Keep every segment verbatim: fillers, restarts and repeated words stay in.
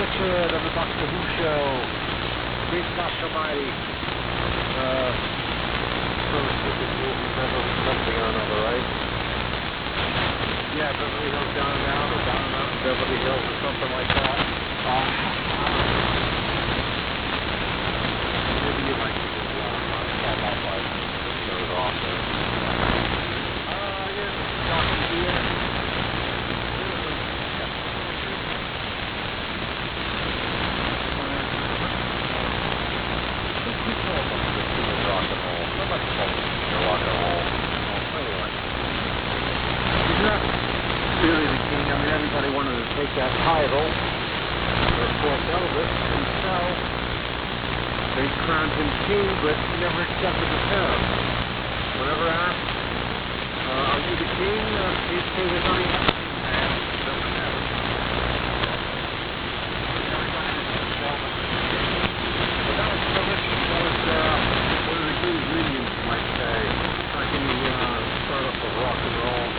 Richard and the Doctor Who show. Great Sasha Mighty. Uh, first with this movie, Beverly something or another, right? Yeah, Beverly Hills Down and Out or Down and Out in Beverly Hills or something like that. Uh, maybe you like to do that. Cat out by shows off there. Uh, yeah, Doctor here. Really the king. I mean, everybody wanted to take that title. But of course, Elvis himself, they crowned him king, but he never accepted the term. Whenever asked, uh, are you the king? Uh, he'd say there's only one king, man. It doesn't matter. But that was delicious. That was uh, one of the good ingredients, you might say. Like in the uh, startup of rock and roll.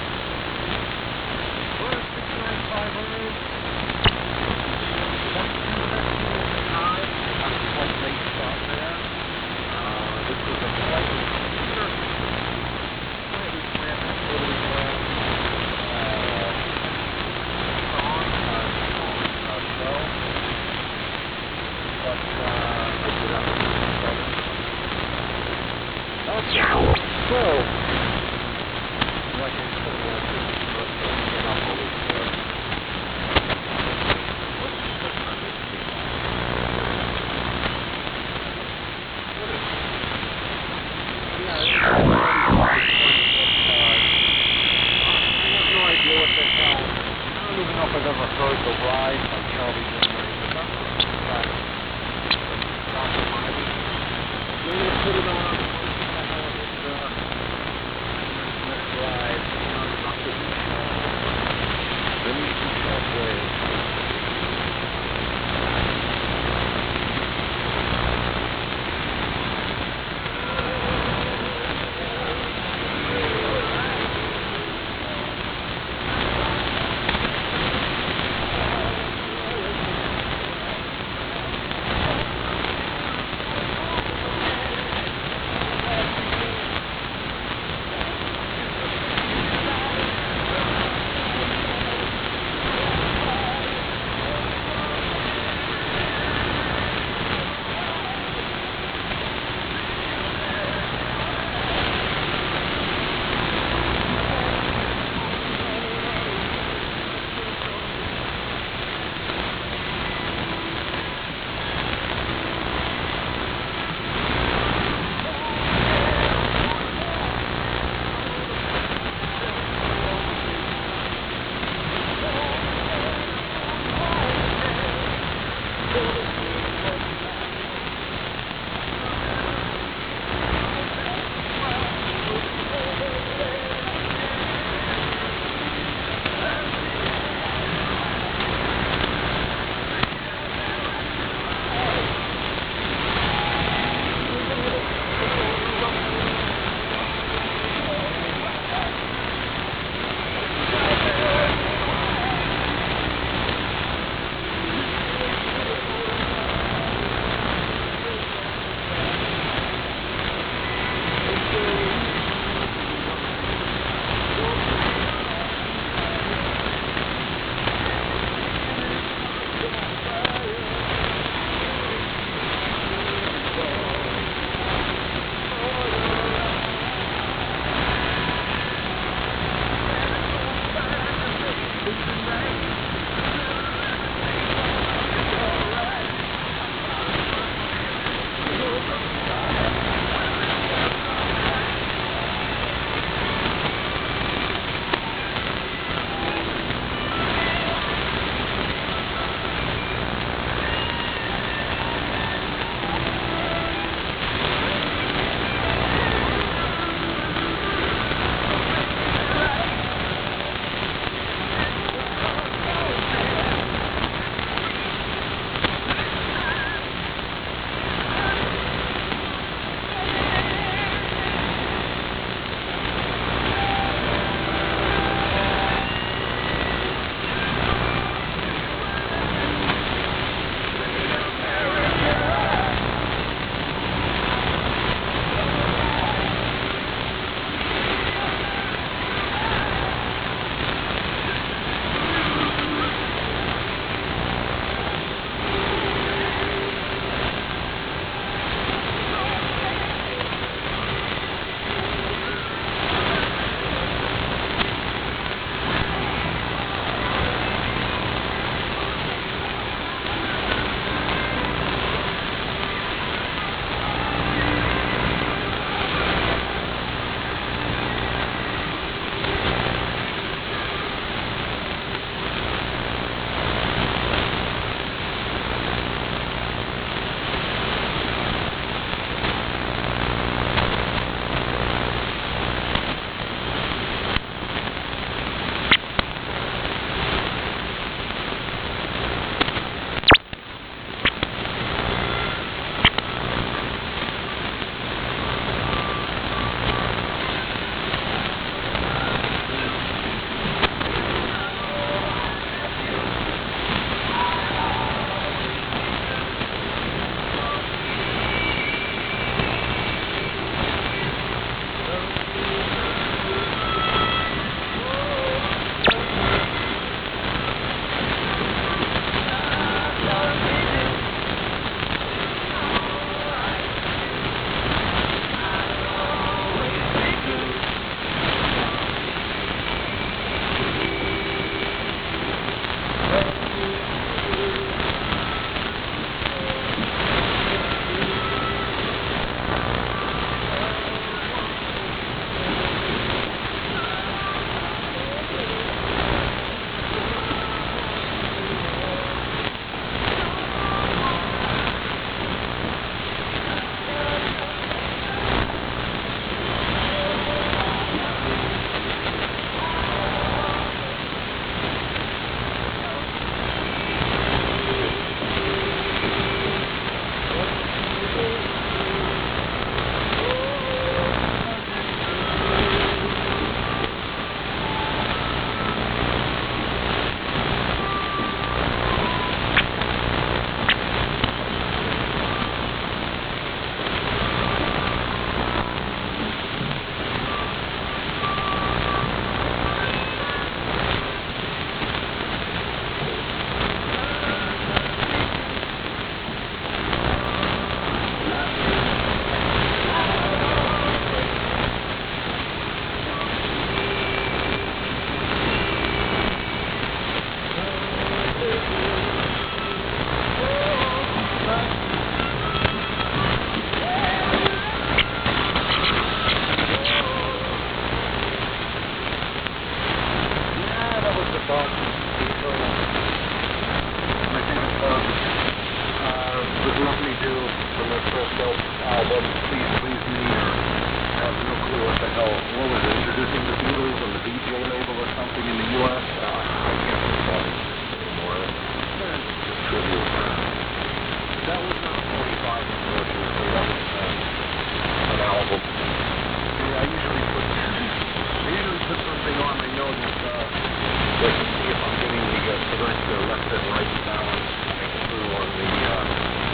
nice uh, left and right balance coming through on the uh,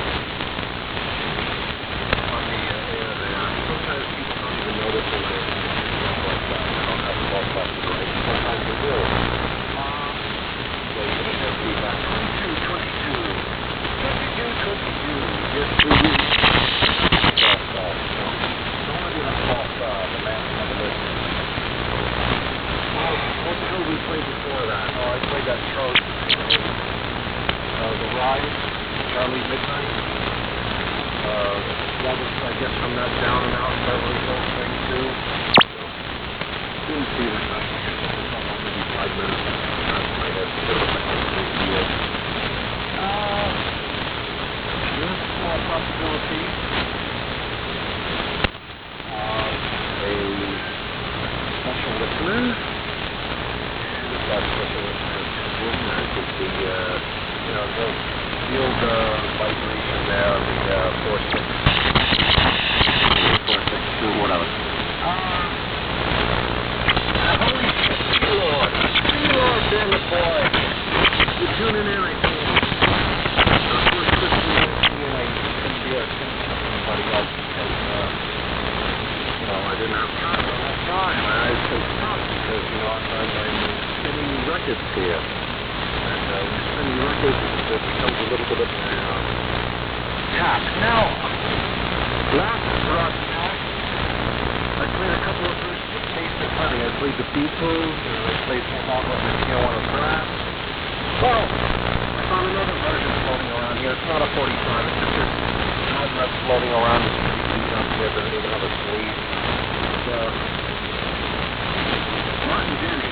on the uh, air there. Sometimes people don't even notice when they look like that. They don't have the both left and right. Sometimes they do. Uh, so you can get feedback. twenty-two, twenty-two. twenty-two, twenty-two. Yes, we do. False, false. No. Don't let you have false, uh, the man never listens. What the hell did we play before that? Oh, I played that Charlie, uh, The Ride, Charlie Midnight. Uh, that was, I guess, from that Down and Out Beverly Hills thing, too. Didn't see that much. Maybe five minutes. That's my head. Uh, this small possibility. Uh, a special listener. That special listener is the, uh, you know, the field uh, vibration there on the uh, four six, four six two, whatever. Uh, holy shit, Lord, Lord, damn it, boy. You're tuning in, I think. Uh, first Christian listening, and I couldn't be a somebody else because, uh, you know, I didn't have time at that time. I said stop because, you know, I'm, I'm spinning records here. And uh, when spinning records, it becomes a little bit of a uh, task. Now, last broadcast, I played a couple of versions of Taste of Honey. I played the Beatles, and I played some out with the Neo on a Brass. Well, I found another version floating around here. It's not a forty-five, it's just this album that's floating around. It's up here, doesn't even have a sleeve. It's, uh, Martin Denny.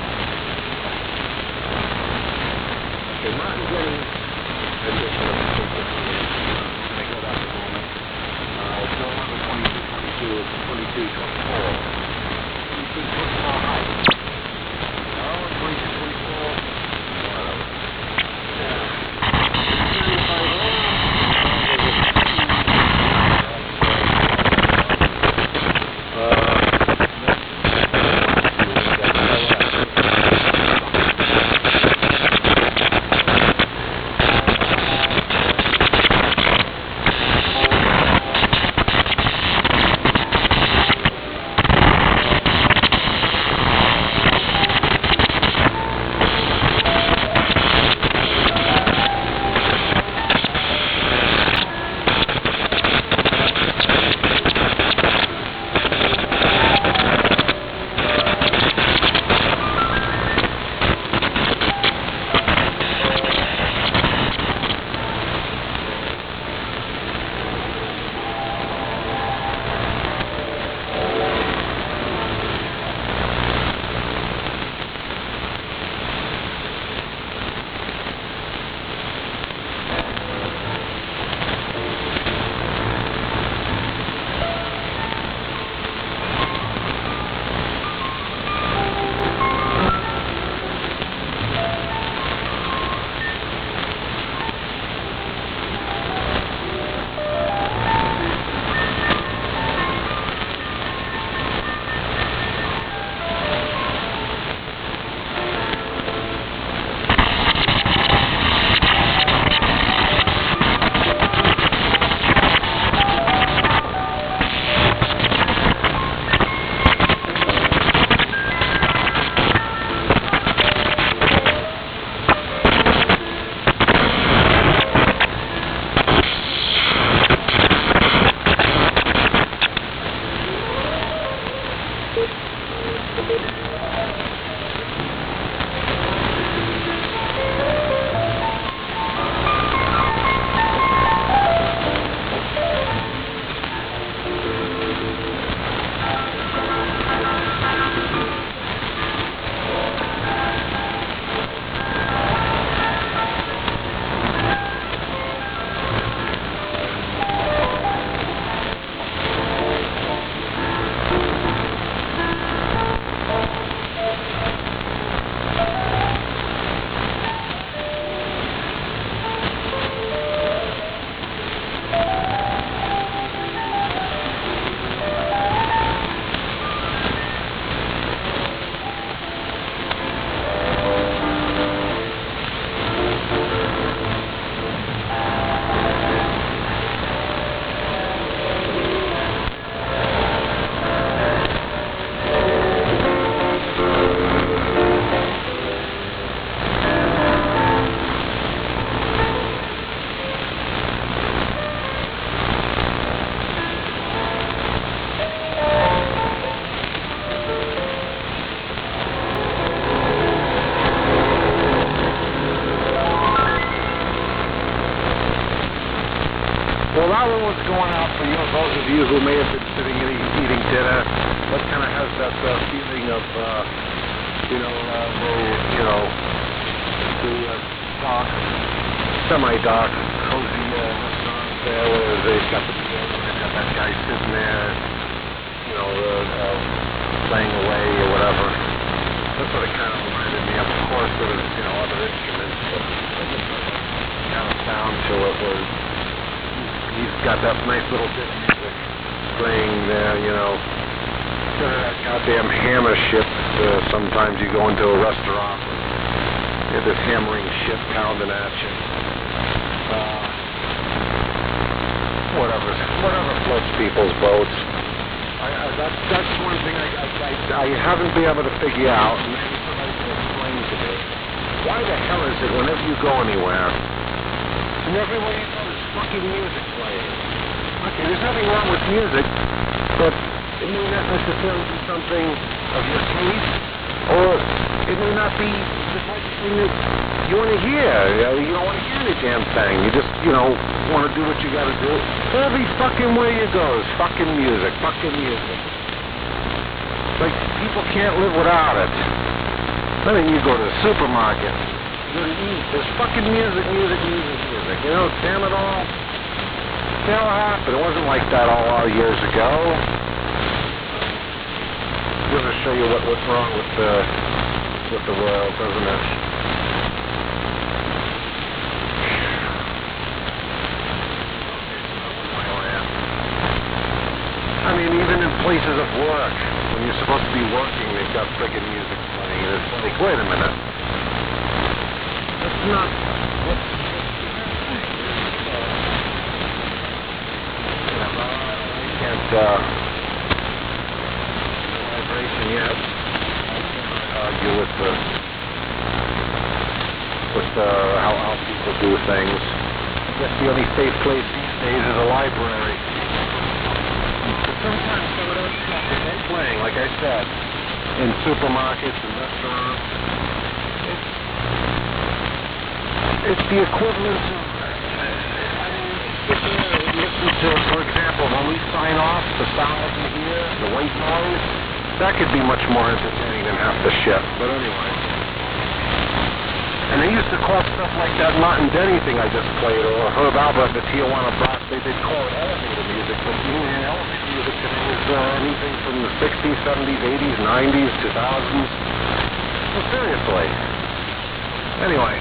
Okay, Martin Denny edition of the Taste of Honey. I go back a moment. Uh, it's no longer twenty-two twenty-two, it's twenty-two twenty-four. twenty-two twenty-four height. No, twenty-two twenty-four. Howard was going out for you, those of you who may have been sitting and eating, eating dinner, that kind of has that uh, feeling of, uh, you know, uh, the, you know, the uh, dark, semi-dark, cozy uh, restaurant there where they've got the piano and they've got that guy sitting there, you know, uh, uh, playing away or whatever. That's what it kind of reminded me of. Of course, there was, you know, other instruments, but kind of sound to it was, he's got that nice little bit of music playing there, you know. Instead of that goddamn hammer shit, uh, sometimes you go into a restaurant and you have this hammering shit pounding at you. Uh, whatever, whatever floats people's boats. I, I, that's, that's one thing I, I, I, I haven't been able to figure out, and maybe somebody can explain to me. Why the hell is it whenever you go anywhere, and everywhere you go there's fucking music playing? Okay, there's nothing wrong with music, but it may not necessarily be something of your taste, or it may not be the type of thing that you want to hear. You know, you don't want to hear any damn thing. You just, you know, want to do what you got to do. Every fucking way you go is fucking music, fucking music. Like, people can't live without it. I mean, you go to the supermarket, you go to eat, there's fucking music, music, music, music. You know, damn it all. It never happened. It wasn't like that all our years ago. Just to show you what, what's wrong with the, with the world, doesn't it? I mean, even in places of work, when you're supposed to be working, they've got friggin' music playing, and it's like, wait a minute. That's not... What's... I can't, uh... vibration yet. I can't argue with the... with the... how, how people do things. I guess the only safe place these days is a library. Sometimes some of those stuff that they're playing, like I said, in supermarkets and restaurants, it's, it's the equivalent of, I mean, sit there and listen to, for example, when we sign off, the sound that you hear, the white noise, that could be much more entertaining than half the shit, but anyway. And they used to call stuff like that not in anything I just played, or Herb Alpert, the Tijuana Brass, they did call it elevator music, but you know, elevator music today is uh, anything from the sixties, seventies, eighties, nineties, two thousands. Well, seriously. Anyway,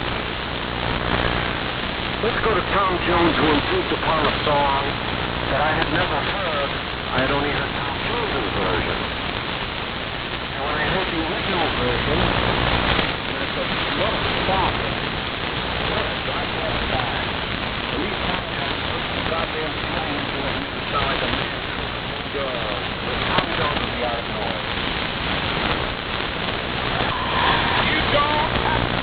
let's go to Tom Jones, who improved upon a song that I had never heard. I had only heard Tom Jones' version. And when I heard the original version, what a stop. What a goddamn bag. At least Tom Jones put some goddamn time into it. He could sound like a man. God. But Tom Jones would be out of noise. You don't have to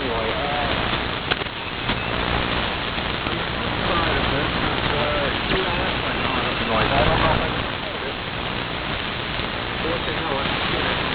anyway, uh, on the flip side of this is, uh, see, I have my noise. I don't know if I can hold it. So what the hell, let's get it.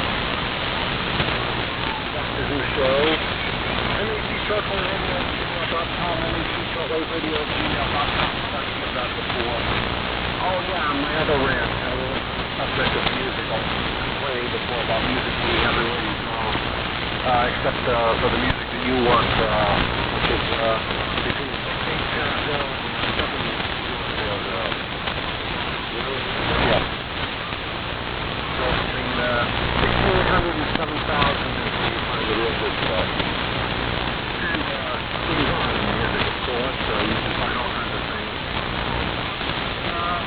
Doctor Who show. M A C Shortwave Radio, gmail dot com, M A C Shortwave Radio, gmail dot com. I've talked to you about before. Oh yeah, my other rant, uh, subject of music. I complained before about music being everyone's wrong, uh, except uh, for the music that you want, uh, which is uh, between sixteen Paragraph and seventeen Paragraph. You know, yeah. So between uh, sixteen hundred and seven thousand is the kind of real good stuff. And uh, things on in music, of course, uh, you can find all kinds of things. Uh,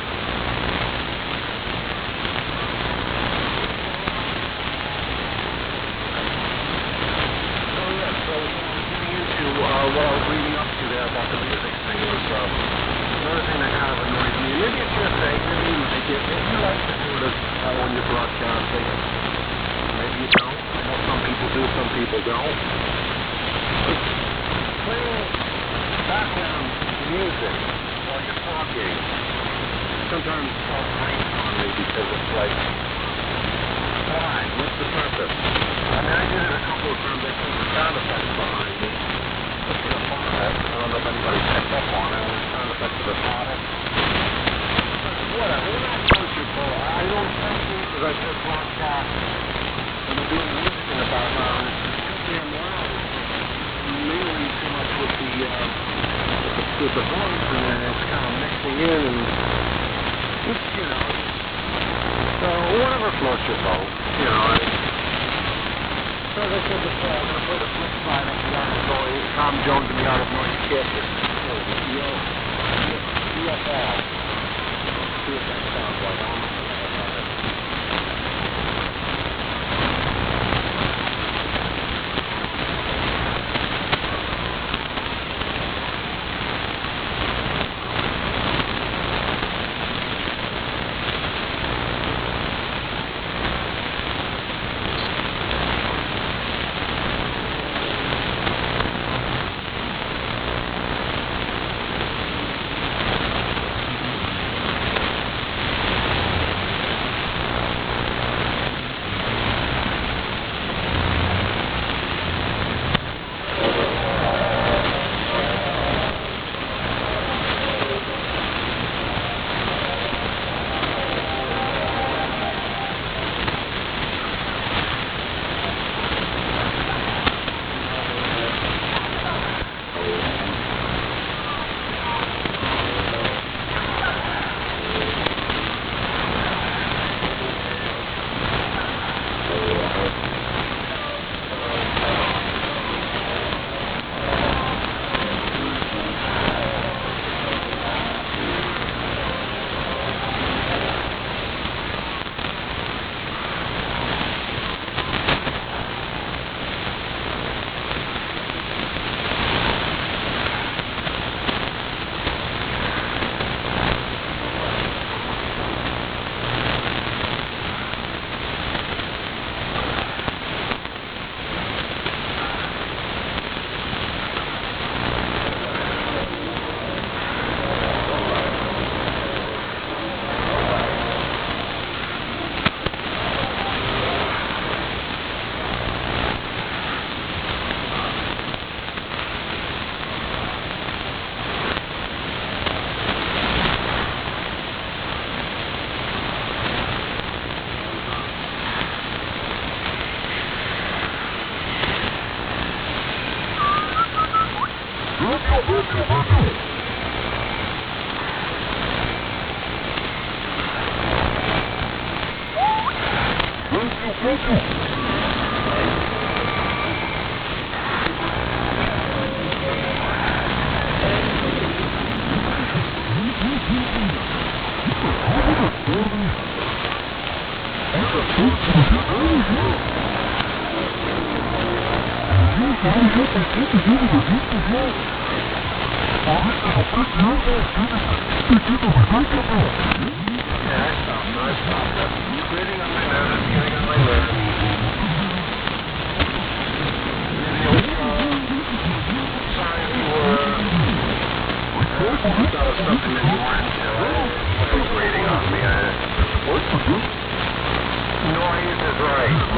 Uh, what I was reading up to there about the music thing was uh, another thing that kind of annoys me. Maybe it's your thing, maybe you like it. If you like to do it uh, when you're broadcasting, maybe you don't. I know some people do, some people don't. It's playing background music while you're talking. Sometimes it's called ringtone me because it's like, why? What's the purpose? I mean, I did it a couple of times. I put the sound effects behind me. I don't know if anybody picked up on it. It was sound effects of the product. Whatever. We're not comfortable. I don't think because I said broadcast and we're doing music in the background. It's too damn loud. Mainly too much with the, uh, with the, with the voice, and then it's kind of mixing in and just, you know. So whatever floats your boat, you know. I, So as I said before, I'm going to play the flip side of the Art of Noise, Tom Jones and the Art of Noise kit. It's E F L. See what that sounds like. I don't know what that is.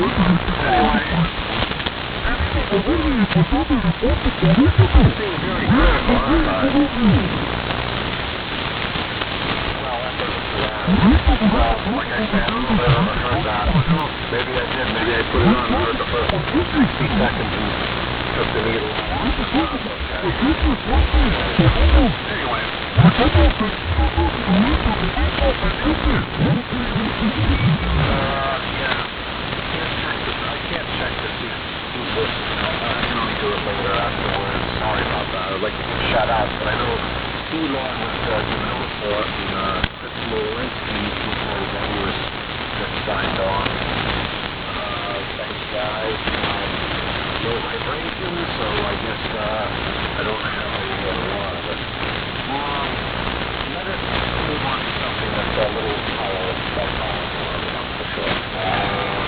Maybe I did. Maybe I put it on for the first sixty seconds and took the needle. Anyway. Uh, yeah. I can't check to see who this is. I can only do it later afterwards. Sorry about that. I'd like to give a shout out, but I know Food Law was uh, given a report, and uh, Chris Molinsky reported that he was just signed on. Uh, thanks, guys. Um, no vibration, so I guess uh, I don't have any other one. But um, let us move on to something that's a little higher profile, for sure. Uh,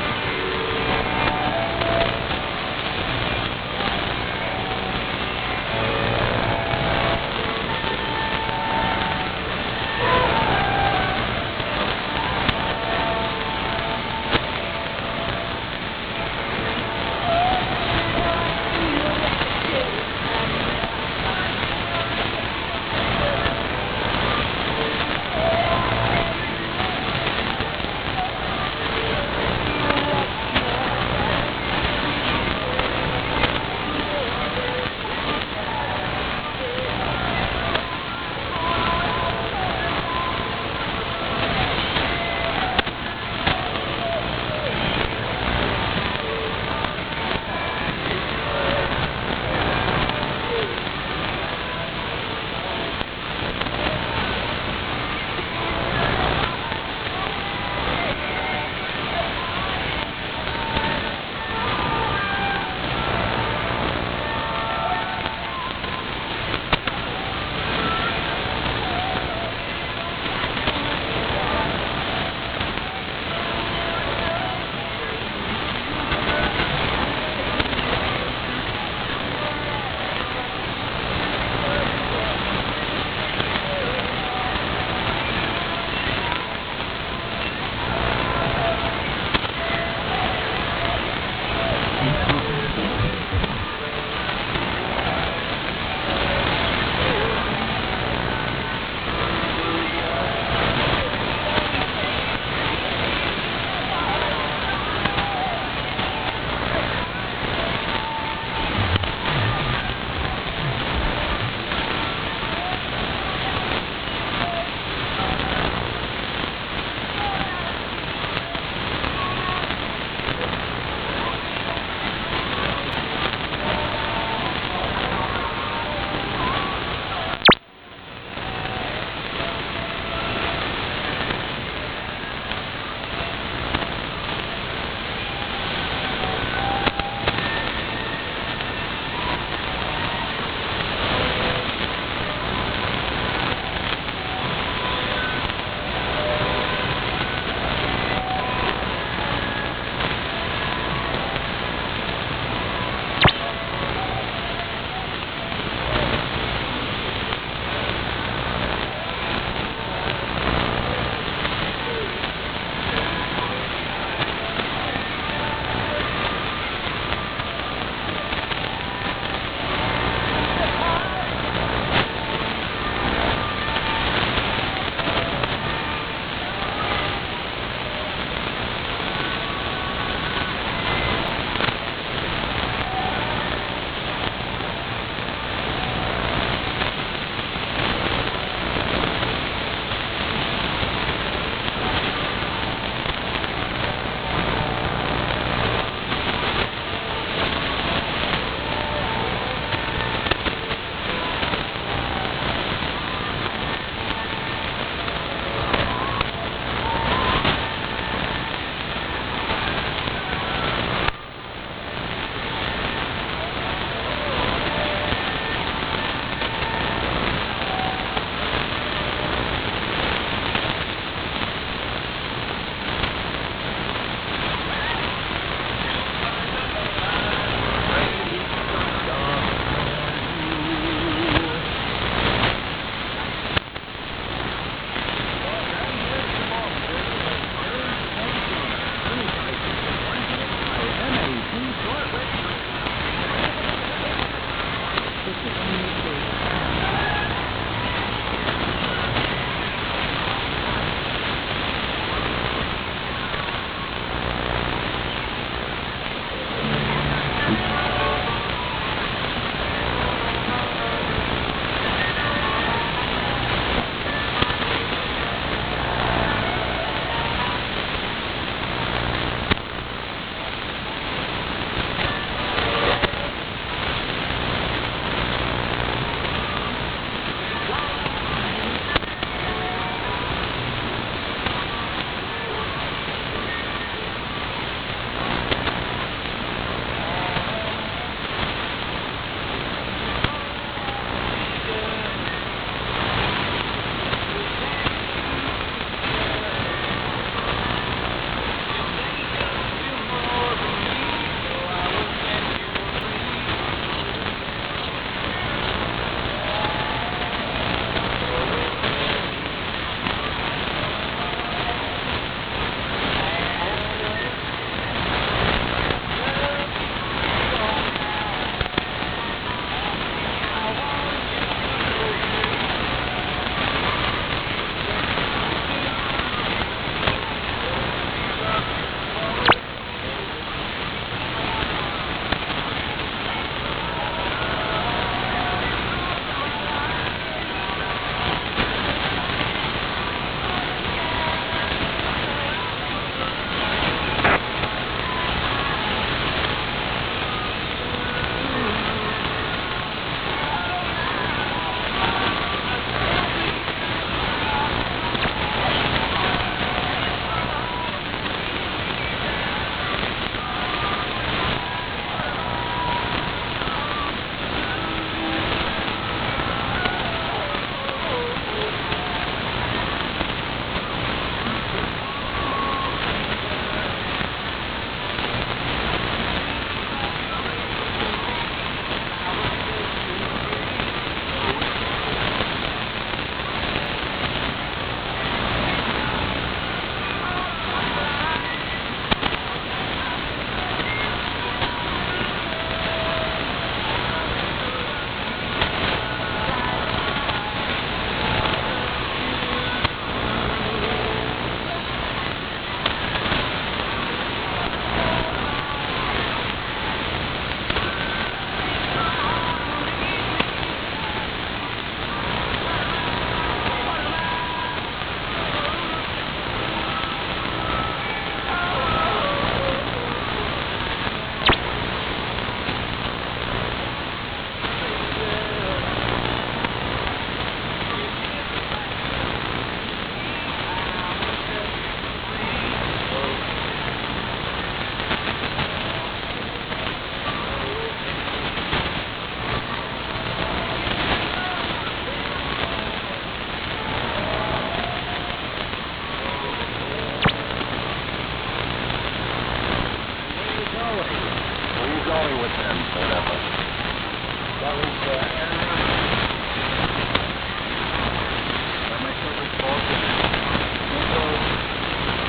going with them, whatever. That was, uh,